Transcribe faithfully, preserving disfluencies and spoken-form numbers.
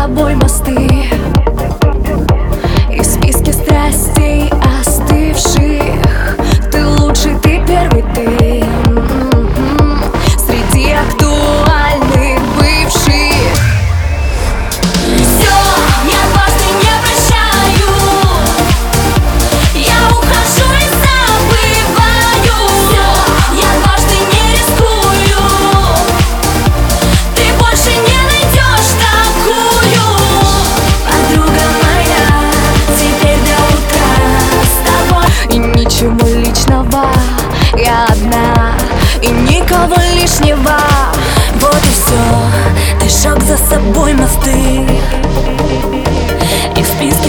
тобой мосты, и в списке страстей остывших ты лучший, ты первый, ты среди актуальных бывших. Все, я дважды не прощаю, я ухожу и забываю. Все, я дважды не рискую, ты больше не найдешь такую. Подруга моя, теперь до утра с тобой. И ничего личного, я одна, и никого лишнего. Вот и все, ты сжег за собой мосты, и в списке